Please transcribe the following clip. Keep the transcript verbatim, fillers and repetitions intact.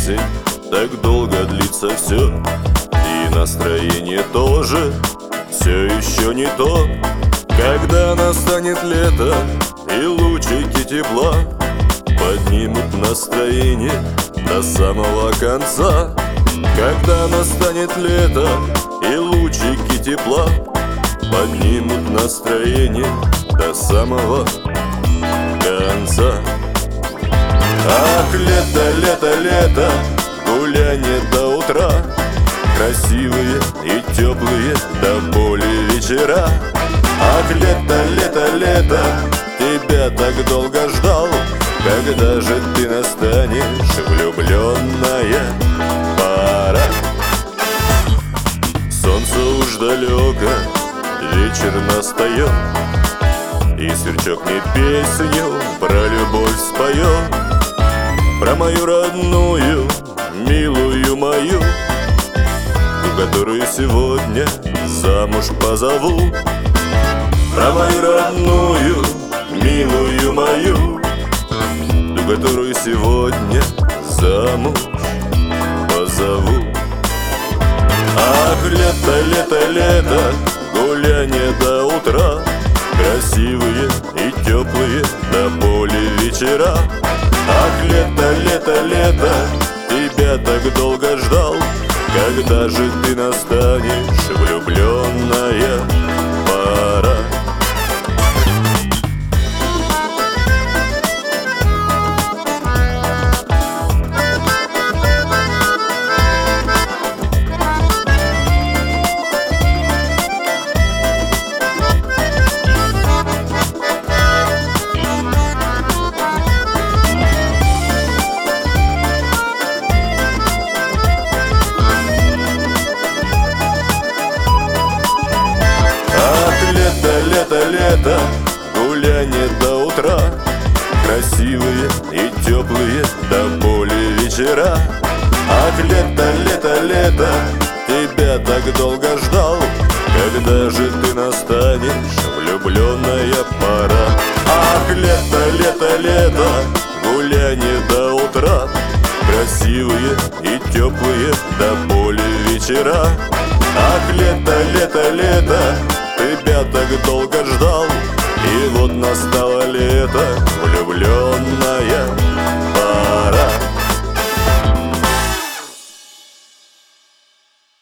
осень, так долго длится все, и настроение тоже все еще не то. Когда настанет лето и лучики тепла поднимут настроение до самого конца. Когда настанет лето и лучики тепла поднимут настроение до самого конца. Ах, лето, лето, лето, гулянье до утра, красивые и теплые до боли вечера. Ах, лето, лето, лето, тебя так долго ждал, когда же ты настанешь, влюбленная пара? Солнце уж далеко, вечер настает, и сверчок мне песню про любовь споет, про мою родную, милую мою, ту, которую сегодня замуж позову. Про мою родную, милую мою, ту, которую сегодня замуж позову. Ах, лето, лето, лето, гулянье до утра, красивые и теплые до боли вечера. Ах, лето, лето, лето, тебя так долго ждал, когда же ты настанешь, влюбленная пара? Лето, лето, гулянье до утра, красивые и теплые до боли вечера. Ах, лето, лето, лето, тебя так долго ждал, когда же ты настанешь, влюбленная пара? Ах, лето, лето, лето, гулянье до утра, красивые и теплые до боли вечера. Ах, лето, лето, лето, тебя так долго ждал, и вот настало лето,